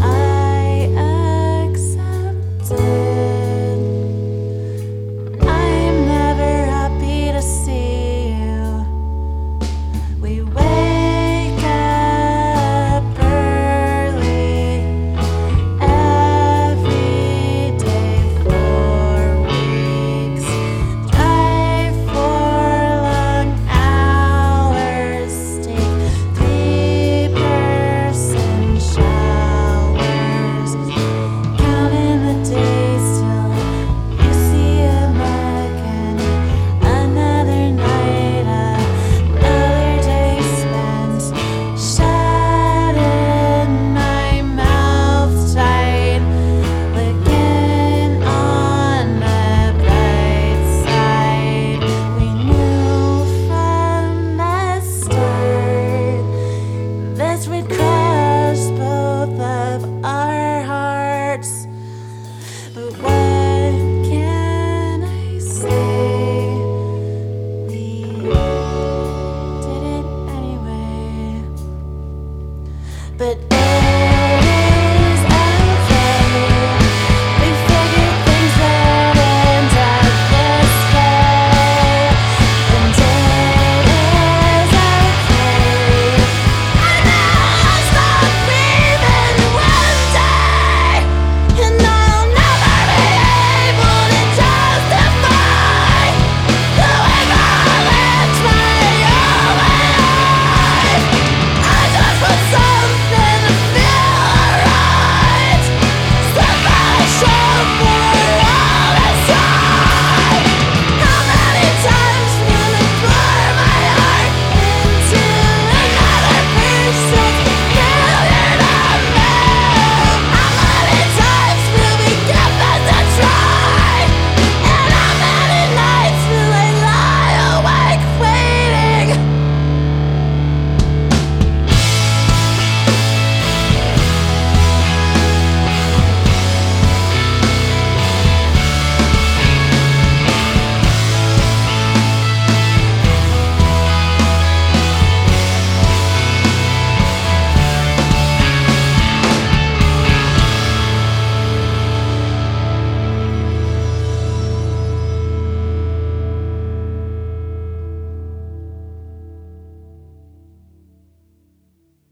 I accepted. I'm never happy to see you. We wake up early every day for weeks. Drive for long hours. Take 3-person showers. Counting the days till you see him again. Another night, another day spent. Shutting my mouth tight, looking on the bright side. We knew from the start this would crush both of our